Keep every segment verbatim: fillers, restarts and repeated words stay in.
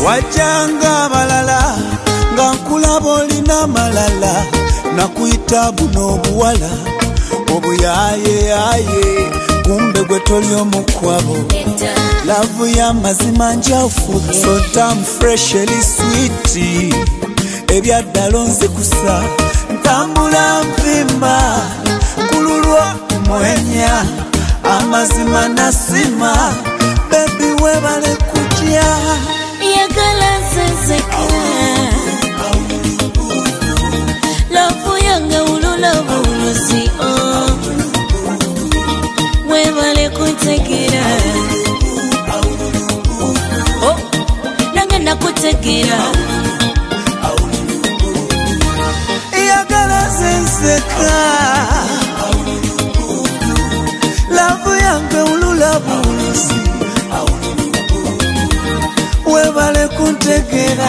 wajanga balala nga nkulaba olina malala nakuyita buno obuwala obuyaye yaye kumbe gwe toli omukwabo lavu ya mazima njafu so damn freshly sweet ebyaddalo nzikusa ntambula mpimba kululwa mwenya amazima nasima baby webale kutya yagala zezeka lavu yanga ulula buluzi oh webale kutegera oh nange nakutegera yagala zezeka lavu yanga ulula buluzi webale kutegera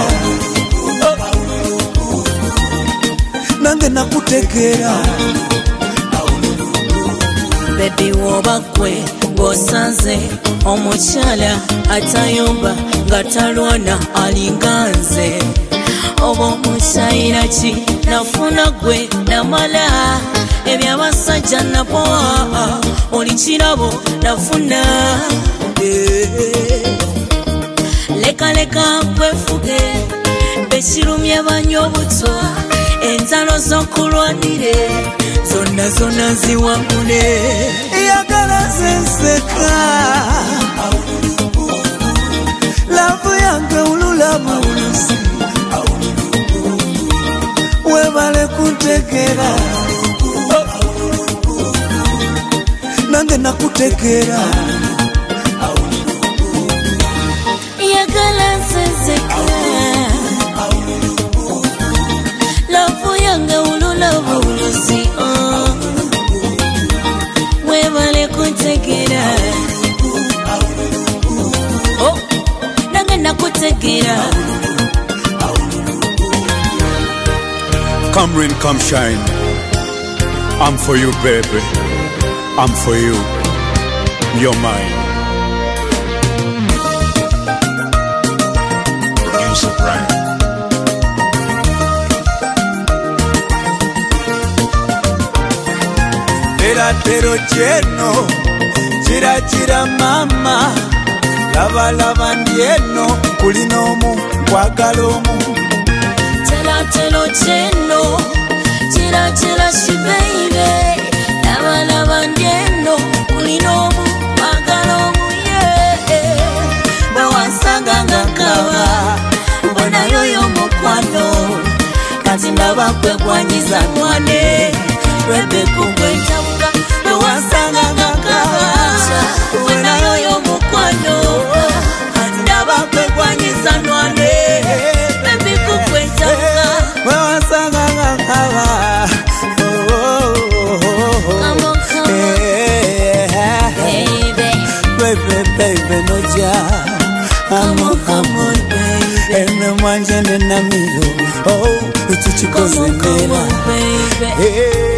nange nakutegera baby wobakwe ngosanze omuchala atayomba ngatalwana alinganze obo mushaira ki nafuna gwe namala ebyabasajja napoa olikirabo nafuna leka leka kwefuge bekirumye banyobuto enzalo zokulwanire zonna zonna ziwakune yagala zenseka lavu yange ulula buluzi webale kutegera nange nakutegera yagala zenseka lavu yange ulula buluzi oh webale kutegera oh nange nakutegera. Come rain, come shine. I'm for you, baby. I'm for you. You're mine. Producer Brian. Tera tero cheno, chira chira mama. Lava lava ndieno, kulinomu, kwagalomu. Tela telo cheno, chira chira shi baby. Lava lava ndieno, kulinomu, kwagalomu yeah. Bawasanga ngakawa, mbona yoyo mukwano. Kati ndaba kwe kwanyiza nwane, rebe kukwe chabuka. Bawasanga ngakawa, mbona yoyo mukwano. Ndaba kwe kwanyiza nwane, rebe kukwe chabuka. Bawasanga ngakawa. Come on, come on, baby. Baby, baby, no ja. Come on, come on, baby. Eme mwanje nena milo. Oh, utuchikoze Come on, come nena. on, baby. Hey.